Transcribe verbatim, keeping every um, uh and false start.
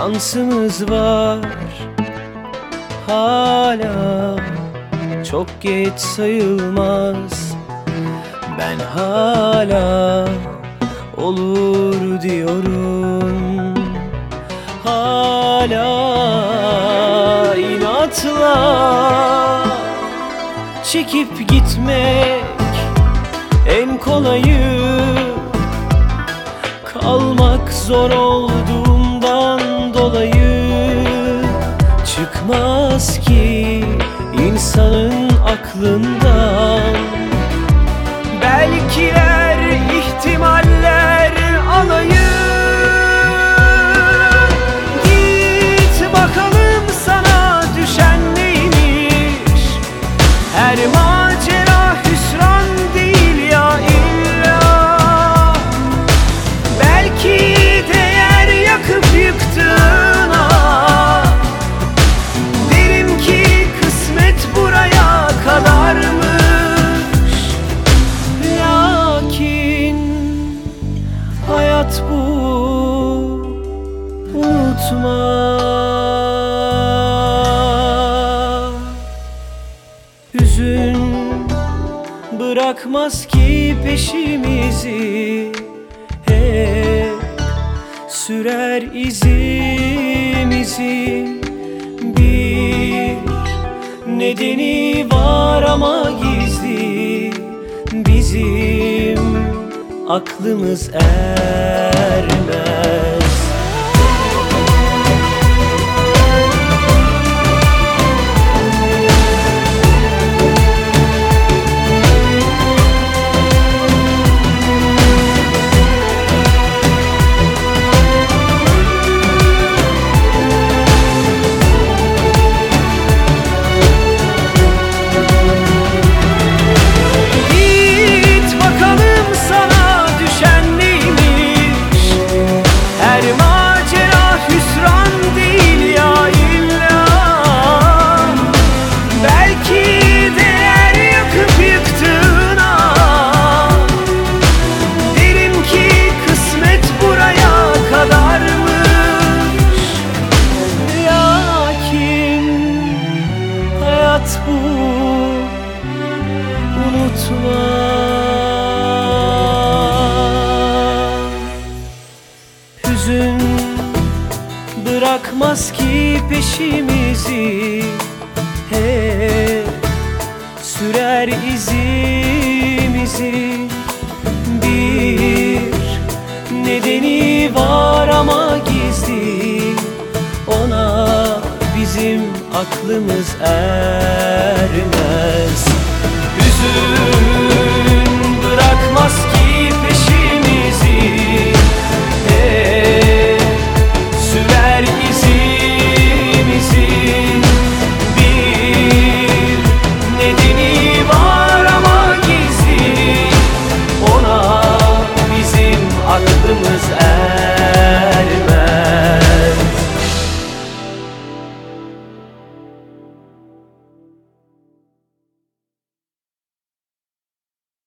şansımız var hala, çok geç sayılmaz. Ben hala olur diyorum, hala inatla çekip gitmek en kolayı. Kalmak zor olduğundan dolayı çıkmaz ki insanın aklından. Belkiler, ihtimaller alayı. Git bakalım sana düşen neymiş. Her macera hüsran değil ya illa. Belki değer yakıp yıktığına. Derim ki kısmet buraya kadarmış. Lakin hayat bu, unutma. Hüzün bırakmaz ki peşimizi, hep sürer izimizi. Bir nedeni var ama gizli, bizim aklımız ermez. Bu, unutma. Hüzün bırakmaz ki peşimizi, hep sürer izimizi. Bir nedeni var ama gizli, ona bizim aklımız ermez. Hüzün bırakmaz ki